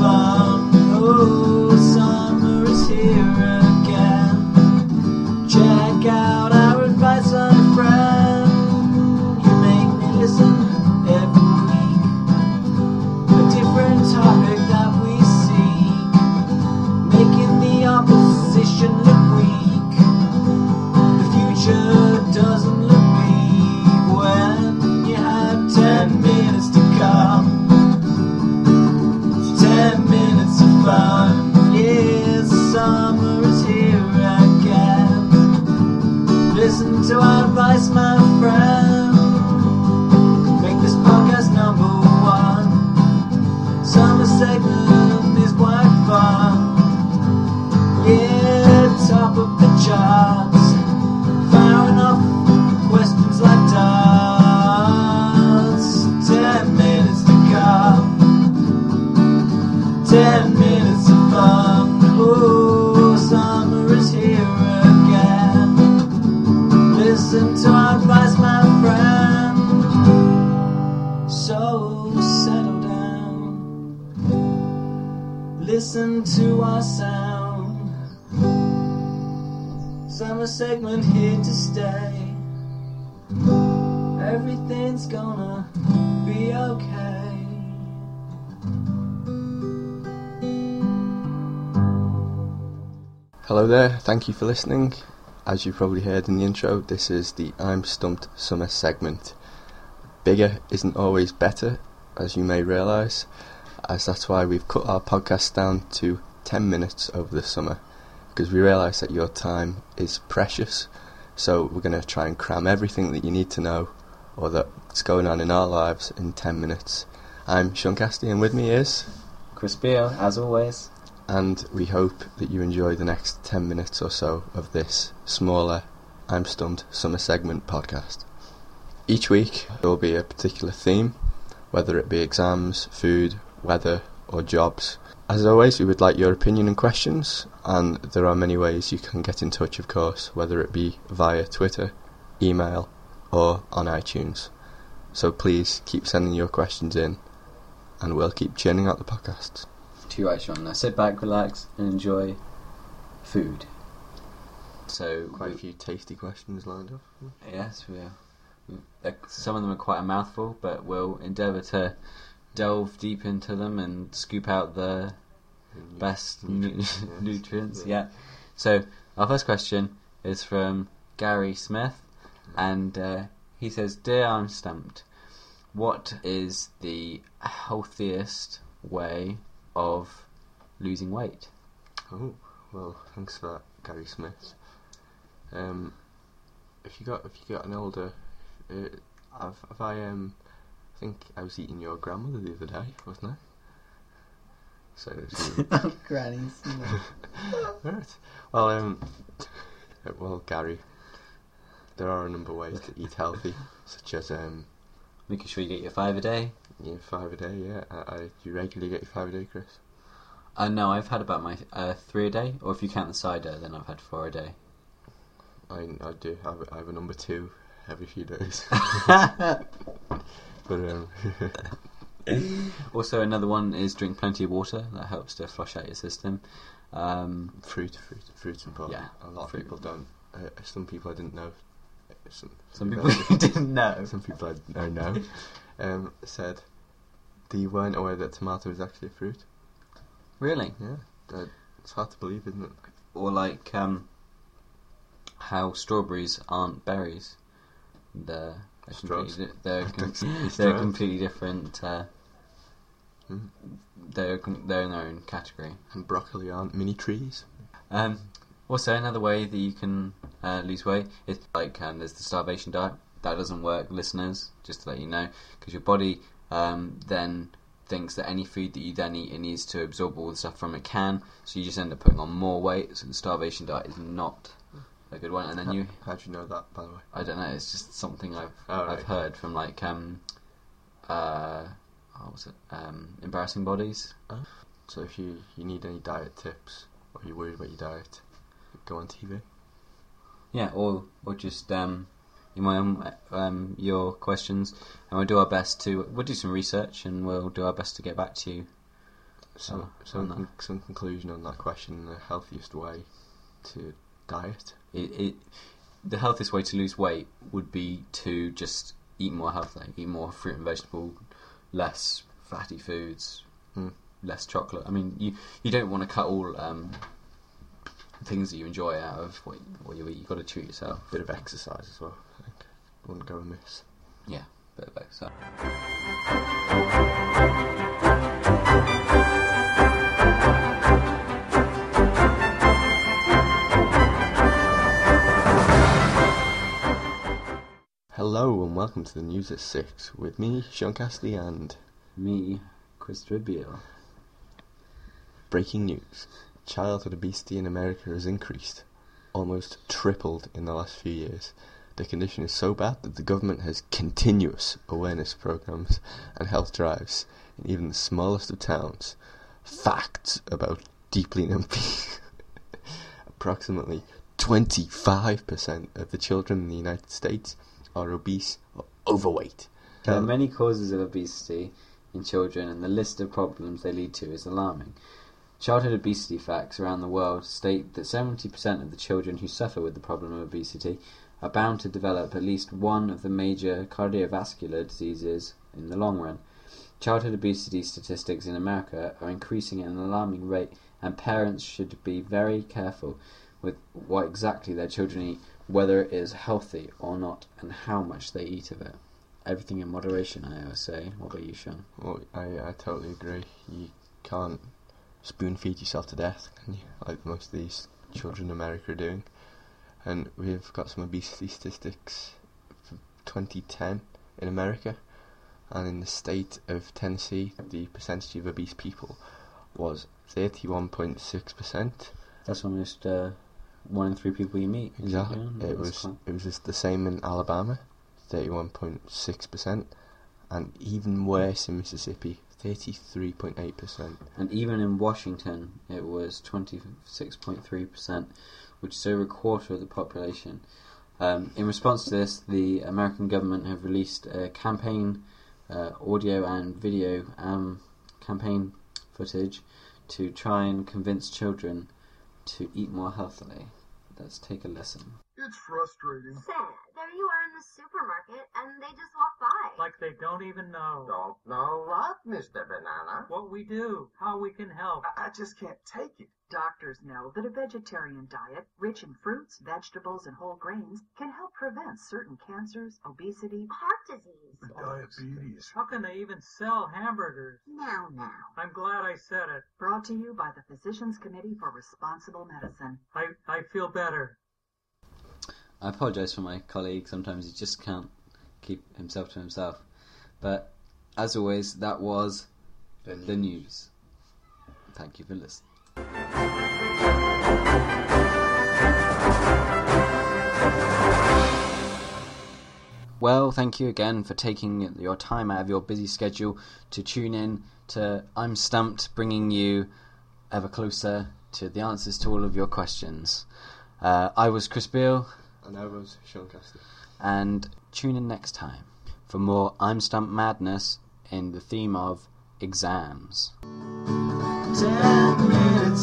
fun. Oh, summer is here again. Check out our advice on a friend. You make me listen every week. A different topic that we seek, making the opposition look weak. The future doesn't look bleak when you have 10 minutes to come. 10 minutes of fun. Yes, summer is here again. Listen to our advice, my friend. Make this podcast number one. Summer segment is quite fun. Yeah, top of the charts. Firing off questions like darts. 10 minutes to come. 10 minutes of fun. Oh, summer is here again. Listen to our advice, my friend. So settle down. Listen to our sound. Summer segment here to stay. Everything's gonna be okay. Hello there, thank you for listening. As you probably heard in the intro, this is the I'm Stumped Summer segment. Bigger isn't always better, as you may realise, as that's why we've cut our podcast down to 10 minutes over the summer, because we realise that your time is precious, so we're going to try and cram everything that you need to know, or that's going on in our lives, in 10 minutes. I'm Sean Casti, and with me is Chris Beale, as always. And we hope that you enjoy the next 10 minutes or so of this smaller I'm Stumped Summer segment podcast. Each week there will be a particular theme, whether it be exams, food, weather or jobs. As always, we would like your opinion and questions, and there are many ways you can get in touch, of course, whether it be via Twitter, email or on iTunes. So please keep sending your questions in and we'll keep churning out the podcasts. Too right, Sean. Now sit back, relax, and enjoy food. So Quite a few tasty questions lined up. yes, we are. Some of them are quite a mouthful, but we'll endeavour to delve deep into them and scoop out the best nutrients. Yeah. So our first question is from Gary Smith, and he says, "Dear I'm Stumped, what is the healthiest way of losing weight?" Oh, well, thanks for that, Gary Smith. If you got an older, I think I was eating your grandmother the other day, wasn't I? So Granny's. Right. Well, Gary, there are a number of ways to eat healthy, such as Making sure you get your 5 a day. yeah, 5 a day. Yeah, do you regularly get your 5 a day, Chris? No, I've had about my 3 a day, or if you count the cider, then I've had 4 a day. I do. I have a number 2 every few days. But Also, another one is drink plenty of water. That helps to flush out your system. Fruit's important. Yeah, a lot of people don't. Some people I didn't know. Some people didn't know. Some people I know said they weren't aware that tomato is actually a fruit. Really? Yeah, it's hard to believe, isn't it? Or like how strawberries aren't berries. They're completely different. They're in their own category. And broccoli aren't mini trees. Also, another way that you can lose weight is like there's the starvation diet. That doesn't work, listeners, just to let you know, because your body then thinks that any food that you then eat, it needs to absorb all the stuff from it can, so you just end up putting on more weight. So the starvation diet is not a good one. And then how do you know that, by the way? I don't know, it's just something I've heard from like Embarrassing Bodies. So if you need any diet tips, or you're worried about your diet, go on TV. Yeah, or just your questions, and we'll do our best to. We'll do some research, and we'll do our best to get back to you So, some conclusion on that question: the healthiest way to diet? The healthiest way to lose weight would be to just eat more healthily, eat more fruit and vegetable, less fatty foods, less chocolate. I mean, you don't want to cut all things that you enjoy out of what you eat. You've got to treat yourself. Bit of exercise as well, I think. Wouldn't go amiss. Yeah, bit of exercise. Hello and welcome to the News at 6 with me, Sean Cassidy, and me, Chris Tribbiel. Breaking news. Childhood obesity in America has increased, almost tripled in the last few years. The condition is so bad that the government has continuous awareness programs and health drives in even the smallest of towns. Facts about deeply numb people. Approximately 25% of the children in the United States are obese or overweight. There are many causes of obesity in children, and the list of problems they lead to is alarming. Childhood obesity facts around the world state that 70% of the children who suffer with the problem of obesity are bound to develop at least one of the major cardiovascular diseases in the long run. Childhood obesity statistics in America are increasing at an alarming rate, and parents should be very careful with what exactly their children eat, whether it is healthy or not, and how much they eat of it. Everything in moderation, I always say. What about you, Sean? Well, I totally agree. You can't spoon feed yourself to death, can you? Like most of these children in America are doing. And we've got some obesity statistics for 2010 in America, and in the state of Tennessee, the percentage of obese people was 31.6%. That's almost 1 in 3 people you meet. Exactly. It was just the same in Alabama, 31.6%, and even worse in Mississippi, 33.8%. And even in Washington, it was 26.3%, which is over a quarter of the population. In response to this, the American government have released a campaign, audio and video campaign footage to try and convince children to eat more healthily. Let's take a listen. It's frustrating. Sad. There you are in the supermarket, and they just walk by. Like they don't even know. Don't know what, Mr. Banana? What we do, how we can help. I just can't take it. Doctors know that a vegetarian diet, rich in fruits, vegetables, and whole grains, can help prevent certain cancers, obesity, Heart disease. Diabetes. How can they even sell hamburgers? Now. I'm glad I said it. brought to you by the Physicians Committee for Responsible Medicine. I feel better. I apologise for my colleague. Sometimes he just can't keep himself to himself. But, as always, that was the news. Thank you for listening. Well, thank you again for taking your time out of your busy schedule to tune in to I'm Stumped, bringing you ever closer to the answers to all of your questions. I was Chris Beale. And I was Sean Cassidy. And tune in next time for more I'm Stumped madness in the theme of exams. 10 minutes